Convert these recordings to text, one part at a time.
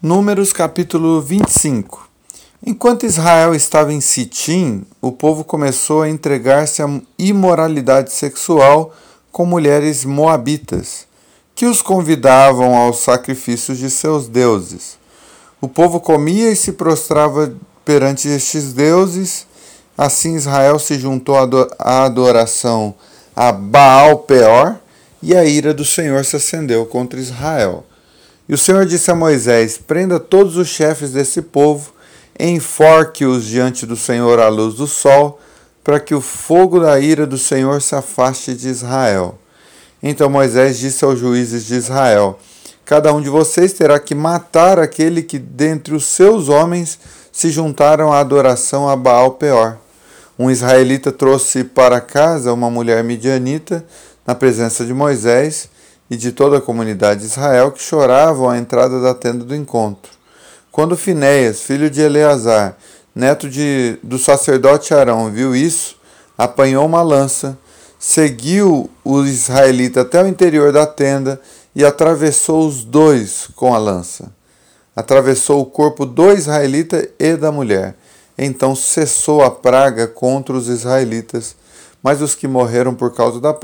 Números capítulo 25. Enquanto Israel estava em Sitim, o povo começou a entregar-se à imoralidade sexual com mulheres moabitas, que os convidavam aos sacrifícios de seus deuses. O povo comia e se prostrava perante estes deuses. Assim Israel se juntou à adoração a Baal Peor, e a ira do Senhor se acendeu contra Israel. E o Senhor disse a Moisés: prenda todos os chefes desse povo, enforque-os diante do Senhor à luz do sol, para que o fogo da ira do Senhor se afaste de Israel. Então Moisés disse aos juízes de Israel: cada um de vocês terá que matar aquele que dentre os seus homens se juntaram à adoração a Baal Peor. Um israelita trouxe para casa uma mulher midianita na presença de Moisés e de toda a comunidade de Israel, que choravam à entrada da tenda do encontro. Quando Finéias, filho de Eleazar, neto do sacerdote Arão, viu isso, apanhou uma lança, seguiu o israelita até o interior da tenda e atravessou os dois com a lança. Atravessou o corpo do israelita e da mulher. Então cessou a praga contra os israelitas, mas os que morreram por causa da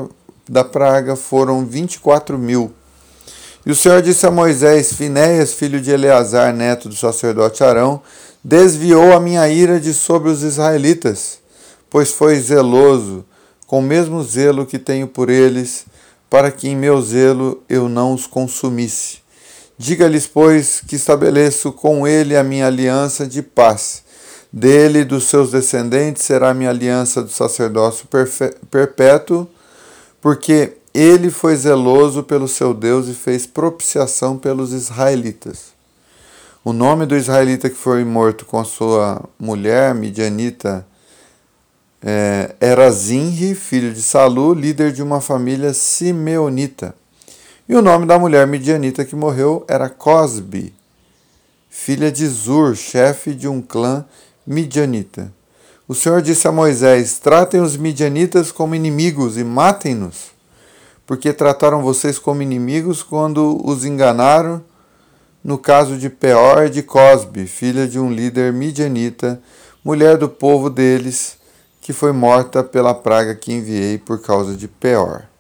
praga foram 24.000. E o Senhor disse a Moisés: Finéias, filho de Eleazar, neto do sacerdote Arão, desviou a minha ira de sobre os israelitas, pois foi zeloso, com o mesmo zelo que tenho por eles, para que em meu zelo eu não os consumisse. Diga-lhes, pois, que estabeleço com ele a minha aliança de paz. Dele e dos seus descendentes será a minha aliança do sacerdócio perpétuo, porque ele foi zeloso pelo seu Deus e fez propiciação pelos israelitas. O nome do israelita que foi morto com a sua mulher midianita era Zinri, filho de Salu, líder de uma família simeonita. E o nome da mulher midianita que morreu era Cosbi, filha de Zur, chefe de um clã midianita. O Senhor disse a Moisés: tratem os midianitas como inimigos e matem-nos, porque trataram vocês como inimigos quando os enganaram, no caso de Peor e de Cosbi, filha de um líder midianita, mulher do povo deles, que foi morta pela praga que enviei por causa de Peor.